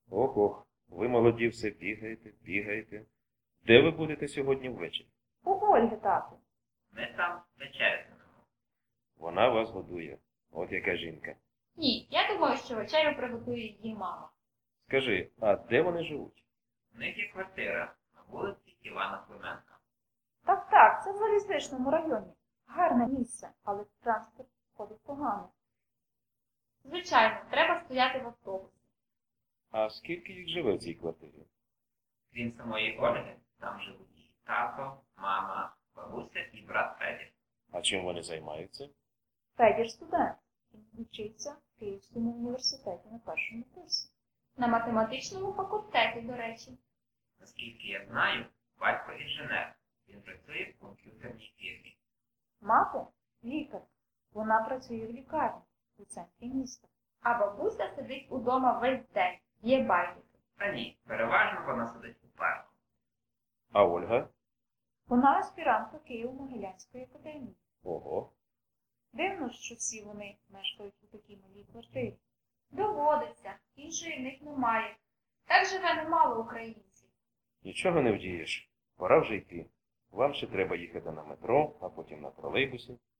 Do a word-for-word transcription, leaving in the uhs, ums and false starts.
Ого, ви молоді все бігаєте, бігаєте. Де ви будете сьогодні ввечері? У Ольги, тату. Ми там вечерятимемо. Вона вас годує. От яка жінка. Ні, я думаю, що вечерю приготує її мама. Скажи, а де вони живуть? У них є квартира на вулиці Івана Клименка. Так, так, це в залізничному районі. Гарне місце, але транспорт ходить погано. Звичайно, треба стояти в автобусі. А скільки їх живе в цій квартирі? Крім самої Ольги, там живуть її тато, мама, бабуся і брат Федір. А чим вони займаються? Федір студент. Він вчиться в Київському університеті на першому курсі. На математичному факультеті, до речі. Наскільки я знаю, батько інженер. Він працює в комп'ютерній фірмі. Мати – лікар. Вона працює в лікарні у центрі міста. А бабуся сидить удома весь день, є байдики. Та ні, переважно вона сидить у парку. А Ольга? Вона аспірантка Києво-Могилянської академії. Ого. Дивно, що всі вони мешкають у такій малій квартирі. Доводиться, іншої в них немає. Так живе немало українців. Нічого не вдієш. Пора вже йти. Вам ще треба їхати на метро, а потім на тролейбусі.